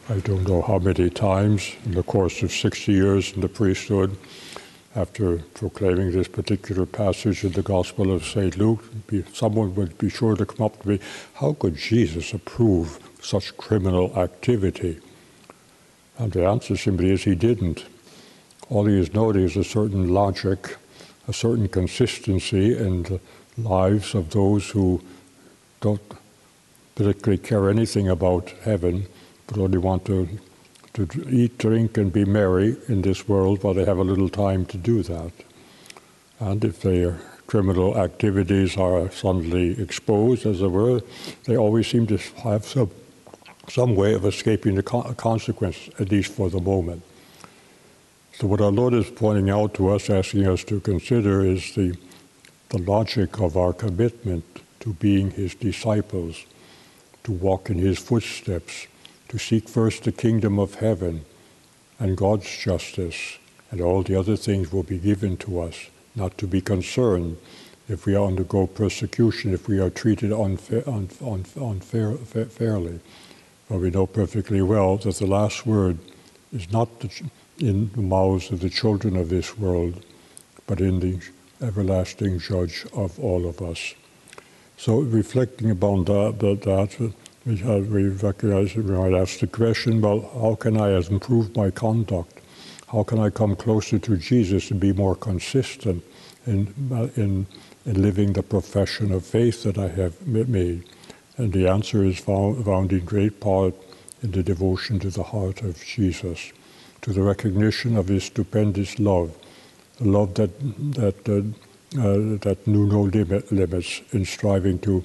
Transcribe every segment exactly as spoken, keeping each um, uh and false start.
I don't know how many times in the course of sixty years in the priesthood, after proclaiming this particular passage in the Gospel of Saint Luke, someone would be sure to come up to me, how could Jesus approve such criminal activity? And the answer simply is he didn't. All he is noting is a certain logic, a certain consistency in the lives of those who don't particularly care anything about heaven, but only want to to eat, drink, and be merry in this world while they have a little time to do that. And if their criminal activities are suddenly exposed, as it were, they always seem to have some, some way of escaping the co- consequence, at least for the moment. So what our Lord is pointing out to us, asking us to consider, is the, the logic of our commitment to being His disciples, to walk in His footsteps, to seek first the kingdom of heaven and God's justice, and all the other things will be given to us, not to be concerned if we undergo persecution, if we are treated unfair, unfair, unfair, fairly. But we know perfectly well that the last word is not in the mouths of the children of this world, but in the everlasting judge of all of us. So reflecting upon that, that, that we, have, we recognize, we might ask the question, well, how can I improve my conduct? How can I come closer to Jesus and be more consistent in, in, in living the profession of faith that I have made? And the answer is found, found in great part in the devotion to the heart of Jesus, to the recognition of His stupendous love, the love that, that, uh, uh, that knew no limit, limits in striving to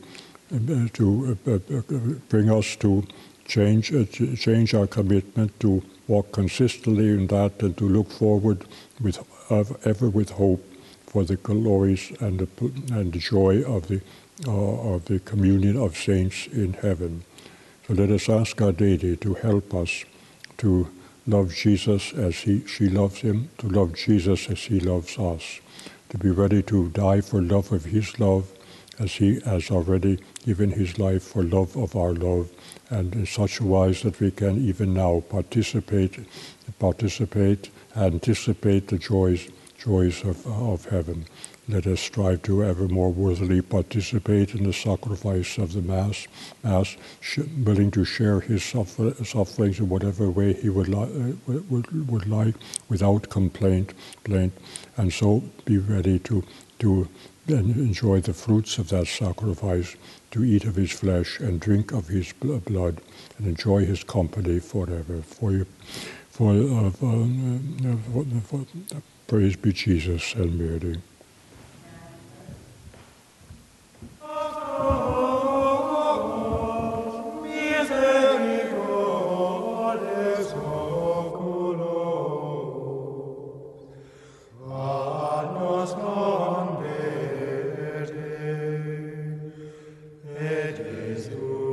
to uh, uh, bring us to change uh, change our commitment to walk consistently in that, and to look forward with uh, ever with hope for the glories and the and the joy of the uh, of the communion of saints in heaven. So let us ask Our Lady to help us to love Jesus as he she loves Him, to love Jesus as He loves us, to be ready to die for love of His love, as He has already given His life for love of our love, and in such a wise that we can even now participate, participate, anticipate the joys, joys of, of heaven. Let us strive to ever more worthily participate in the sacrifice of the Mass, Mass, willing to share His suffer, sufferings in whatever way He would, li- would, would like, without complaint, complaint, and so be ready to to and enjoy the fruits of that sacrifice, to eat of His flesh and drink of His blood, and enjoy His company forever. For you, for, uh, for, uh, for, for praise be Jesus and Mary. Et Jesu